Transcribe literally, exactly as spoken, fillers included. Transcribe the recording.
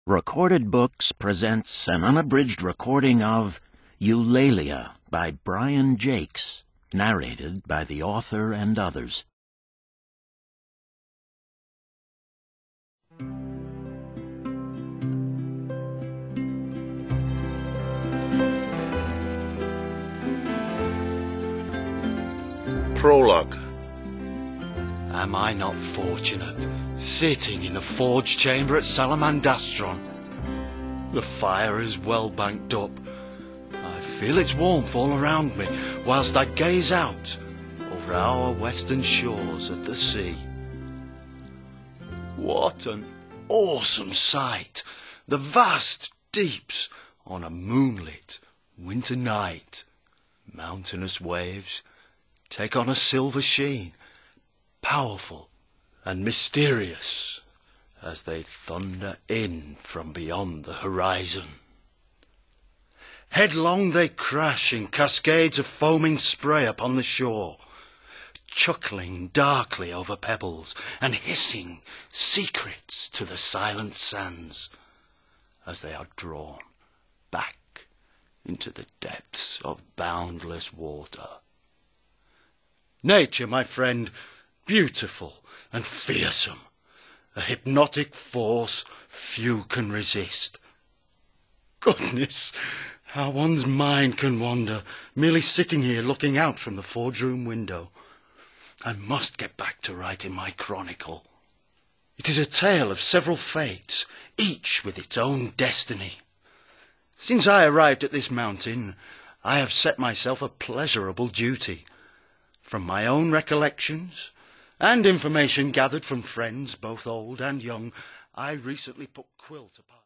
Recorded Books presents an unabridged recording of Eulalia by Brian Jakes, narrated by the author and others. Prologue. Am I not fortunate, sitting in the forge chamber at Salamandastron? The fire is well banked up. I feel its warmth all around me, whilst I gaze out over our western shores at the sea. What an awesome sight! The vast deeps on a moonlit winter night. Mountainous waves take on a silver sheen, powerful and mysterious, as they thunder in from beyond the horizon. Headlong they crash in cascades of foaming spray upon the shore, chuckling darkly over pebbles and hissing secrets to the silent sands as they are drawn back into the depths of boundless water. Nature, my friend, beautiful and fearsome, a hypnotic force few can resist. Goodness, how one's mind can wander, merely sitting here looking out from the forge room window. I must get back to writing my chronicle. It is a tale of several fates, each with its own destiny. Since I arrived at this mountain, I have set myself a pleasurable duty. From my own recollections, and information gathered from friends both old and young, I recently put quill to part.